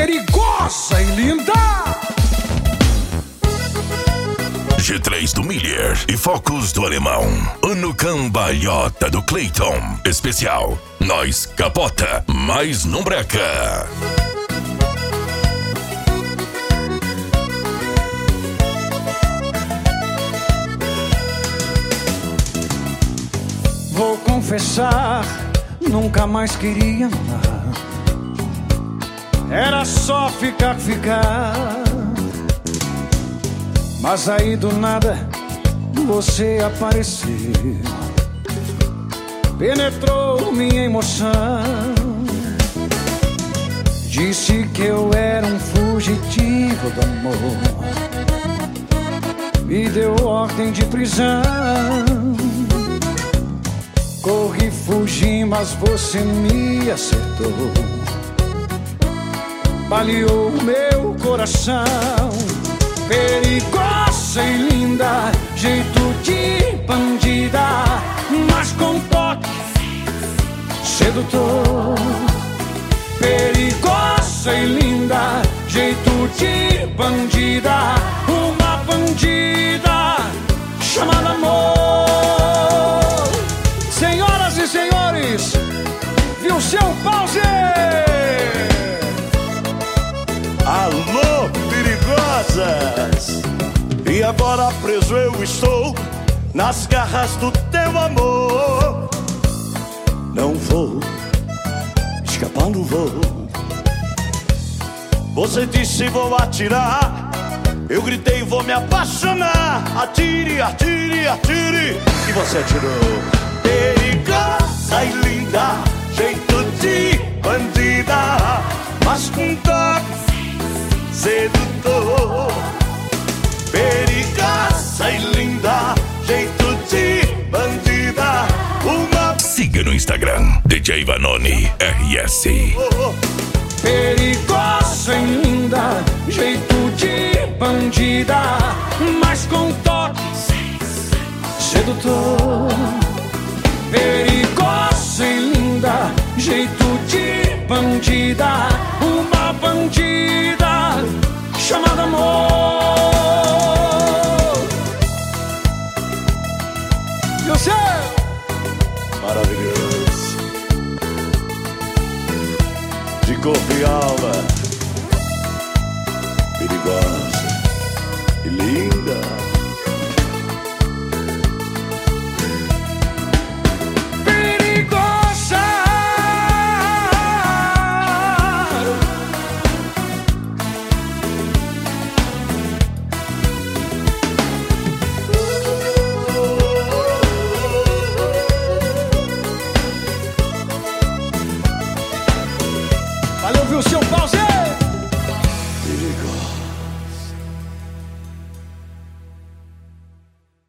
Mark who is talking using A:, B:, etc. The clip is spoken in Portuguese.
A: perigosa e linda.
B: G3 do Miller e Focus do Alemão. No Cambalhota do Clayton. Especial, nós capota, mas não breca.
A: Vou confessar, nunca mais queria amar. Era só ficar. Mas aí do nada você apareceu, penetrou minha emoção. Disse que eu era um fugitivo do amor, me deu ordem de prisão. Corri, fugi, mas você me acertou, baleou meu coração. Perigosa e linda, jeito de bandida, mas com toque sedutor. Perigosa e linda, jeito de bandida, uma bandida chamada amor. Senhoras e senhores, viu seu pause?
C: Alô, perigosas! E agora preso eu estou nas garras do teu amor. Não vou, escapar não vou. Você disse vou atirar, eu gritei vou me apaixonar. Atire, atire, atire, e você atirou. Perigosa e linda, jeito de bandida, mas com toque sedutor. Perigosa e linda, jeito de bandida, uma...
B: Siga no Instagram, DJ Vanoni RS.
A: Perigosa e linda, jeito de bandida, mas com toque sedutor. Perigosa e linda, jeito de bandida, uma bandida chamada amor. Você
C: maravilhoso, de corpo e alma, perigosa e linda.